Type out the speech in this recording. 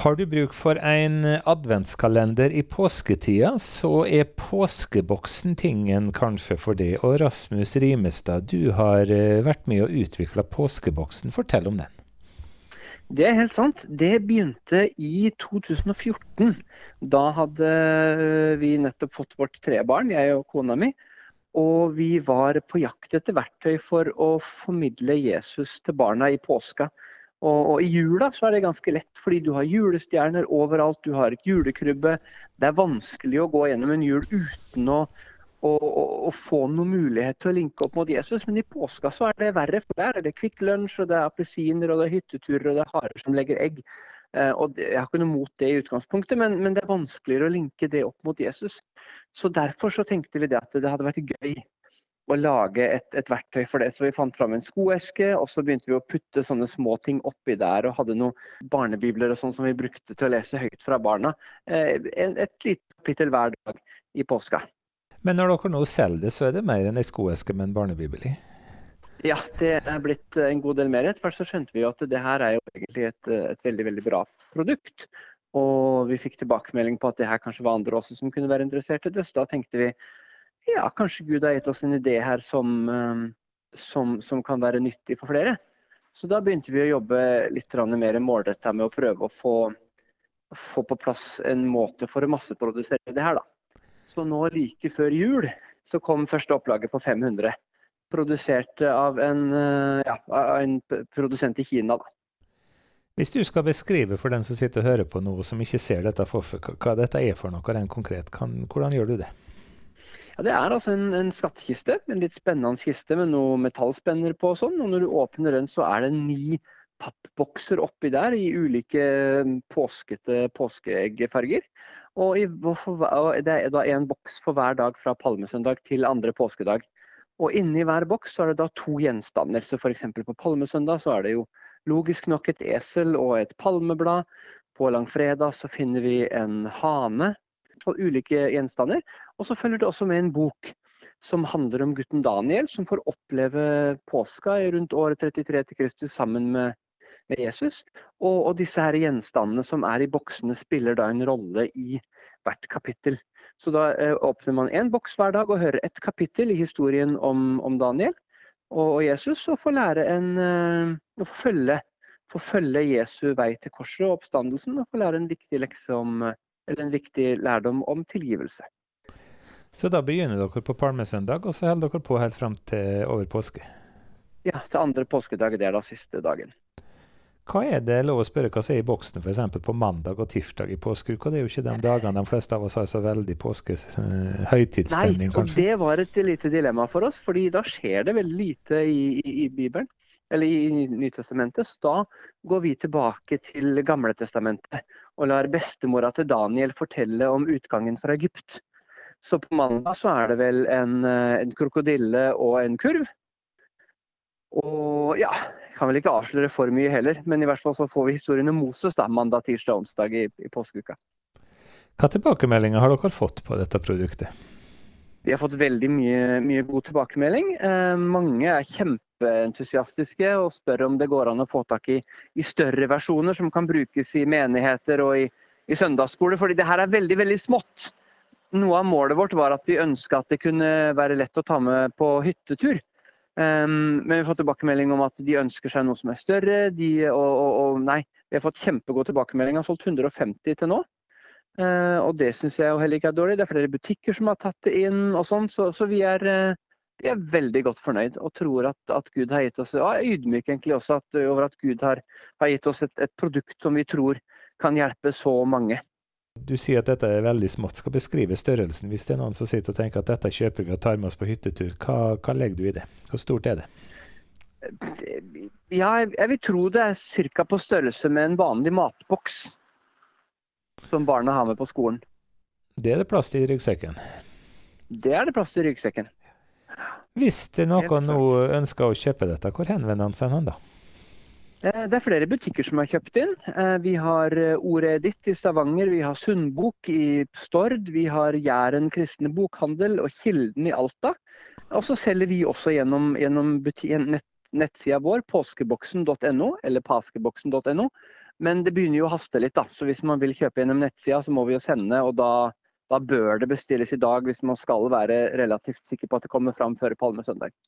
Har du bruk for en adventskalender i påsketida, så påskeboksen tingen kanskje for det. Og Rasmus Rimestad, du har vært med å utvikle påskeboksen. Fortell om den. Det helt sant. Det begynte i 2014. Da hadde vi nettopp fått vårt trebarn, jeg og kona mi. Og vi var på jakt etter verktøy for å formidle Jesus til barna i påska. Og i jula så det ganske lett, fordi du har julestjerner overalt, du har et julekrybbe. Det vanskelig å gå gjennom en jul uten å få noen mulighet til å linke opp mot Jesus. Men i påska så det verre, for der det Kvikk Lunsj, og det appelsiner, og det hytteturer, og det harer som legger egg. Jeg har ikke noe mot det i utgangspunktet, men det vanskeligere å linke det opp mot Jesus. Så derfor så tenkte vi det at det hadde vært gøy å lage et verktøy for det. Så vi fant fram en skoeske, og så begynte vi å putte sånne små ting oppi der, og hadde noen barnebibler og sånn som vi brukte til å lese høyt fra barna. Et lite kapittel hver dag i påska. Men når dere nå selger det, så det mer enn en skoeske med en barnebibel i? Ja, det blitt en god del mer. Etter hvert så skjønte vi jo at det her jo egentlig et veldig, veldig bra produkt. Og vi fikk tilbakemelding på at det her kanskje var andre også som kunne være interessert i det. Så da tenkte vi, ja, kanskje Gud har gitt oss en idé her som kan være nyttig for flere. Så da begynte vi å jobbe litt mer målrettet med å prøve å få på plass en måte for å masseprodusere det her da. Så nå like før jul så kom første opplaget på 500, produsert av en produsent i Kina da. Hvis du skal beskrive for den som sitter og hører på noe som ikke ser dette hva dette for noe rent konkret, hvordan gjør du det? Ja, det altså en skattkiste, en litt spennende kiste med noe metallspenner på og sånn. Og når du åpner den, så det 9 pappbokser oppi der i ulike påskete påskeeggfarger. Og det da en boks for hver dag fra palmesøndag til andre påskedag. Og inni hver boks så det da 2 gjenstander. Så for eksempel på palmesøndag så det jo logisk nok et esel og et palmeblad. På langfredag så finner vi en hane. Og ulike gjenstander, og så følger det også med en bok som handler om gutten Daniel, som får oppleve påska rundt året 33 til Kristus sammen med Jesus. Og disse her gjenstandene som i boksene spiller da en rolle i hvert kapittel. Så da åpner man en boks hver dag og hører et kapittel i historien om Daniel og Jesus, og får lære få følge Jesu vei til korset og oppstandelsen, og få lære en viktig lekse eller en viktig lærdom om tilgivelse. Så da begynner dere på palmesøndag, og så holder dere på helt frem til over påske? Ja, til andre påskedag, det da siste dagen. Hva det lov å spørre hva som i boksen, for eksempel på mandag og tirsdag i påskeuka? Det jo ikke de dagene de fleste av oss har så veldig høytidsstemning, kanskje? Nei, og det var et lite dilemma for oss, fordi da skjer det veldig lite i Bibelen. Eller i Nytestamentet, så da går vi tilbake til Gamle Testamentet og lar bestemora til Daniel fortelle om utgangen fra Egypt. Så på mandag så det vel en krokodille og en kurv. Og ja, jeg kan vel ikke avsløre for mye heller, men i hvert fall så får vi historien om Moses da, mandag, tirsdag og onsdag i påskeuka. Hva tilbakemeldinger har dere fått på dette produktet? Vi har fått veldig mye god tilbakemelding. Mange kjempeentusiastiske og spør om det går an å få tak i større versjoner som kan brukes i menigheter og i søndagsskole, fordi det her veldig, veldig smått. Noe av målet vårt var at vi ønsket at det kunne være lett å ta med på hyttetur. Men vi har fått tilbakemelding om at de ønsker seg noe som større. Vi har fått kjempegod tilbakemelding, har solgt 150 til nå. Og det synes jeg jo heller ikke dårlig. Det flere butikker som har tatt det inn og sånn, så vi veldig godt fornøyd og tror at Gud har gitt oss, ydmyk egentlig også, over at Gud har gitt oss et produkt som vi tror kan hjelpe så mange. Du sier at dette veldig smått. Skal beskrive størrelsen hvis det noen som sitter og tenker at dette kjøper vi og tar med oss på hyttetur. Hva legger du i det? Hvor stort det? Ja, jeg vil tro det cirka på størrelse med en vanlig matboks som barna har med på skolen. Det det plass til i ryggsekken? Det det plass til i ryggsekken. Hvis det noen nå ønsker å kjøpe dette, hvor henvender han seg da? Det flere butikker som har kjøpt inn. Vi har Ordet ditt i Stavanger, vi har Sundbok i Stord, vi har Jæren kristne bokhandel og Kilden i Alta. Og så selger vi også gjennom nettsida vår, påskeboksen.no, eller paskeboksen.no. Men det begynner jo å haste litt, da. Så hvis man vil kjøpe gjennom nettsida, så må vi jo sende, og da bør det bestilles i dag hvis man skal være relativt sikker på at det kommer fram før Palmesøndag.